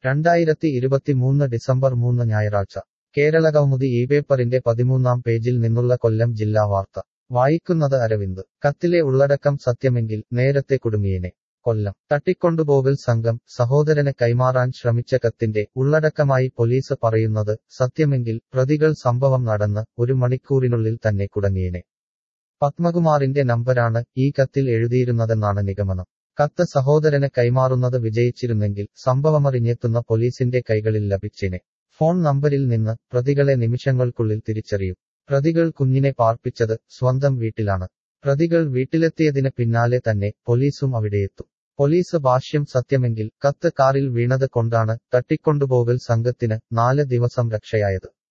2023 December 3 ഞായറാഴ്ച കേരളകൗമുദി ഇപേപ്പറിന്റെ 13-ാം പേജിൽ നിന്നുള്ള കൊല്ലം ജില്ലാ വാർത്ത വായിക്കുന്നത് അരവിന്ദ്. കത്തിലെ ഉള്ളടക്കം സത്യമെങ്കിൽ നേരത്തെ കുടുങ്ങിയേനെ. കൊല്ലം. തട്ടിക്കൊണ്ടുപോകൽ സംഘം സഹോദരന് കൈമാറാൻ ശ്രമിച്ച കത്തിന്റെ ഉള്ളടക്കമായി പോലീസ് പറയുന്നത് സത്യമെങ്കിൽ പ്രതികൾ സംഭവം നടന്ന് 1 മണിക്കൂറിനുള്ളിൽ തന്നെ കുടുങ്ങിയേനെ. പത്മകുമാറിന്റെ നമ്പരാണ് ഈ കത്തിൽ എഴുതിയിരുന്നതെന്നാണ് നിഗമനം. കത്ത് സഹോദരന് കൈമാറുന്നത് വിജയിച്ചിരുന്നെങ്കിൽ സംഭവമറിഞ്ഞെത്തുന്ന പോലീസിന്റെ കൈകളിൽ ലഭിച്ചേനെ. ഫോൺ നമ്പരിൽ നിന്ന് പ്രതികളെ നിമിഷങ്ങൾക്കുള്ളിൽ തിരിച്ചറിയും. പ്രതികൾ കുഞ്ഞിനെ പാർപ്പിച്ചത് സ്വന്തം വീട്ടിലാണ്. പ്രതികൾ വീട്ടിലെത്തിയതിന് പിന്നാലെ തന്നെ പോലീസും അവിടെയെത്തും. പോലീസ് ഭാഷ്യം സത്യമെങ്കിൽ കത്ത് കാറിൽ വീണത് കൊണ്ടാണ് തട്ടിക്കൊണ്ടുപോകൽ സംഘത്തിന് 4 ദിവസം രക്ഷയായത്.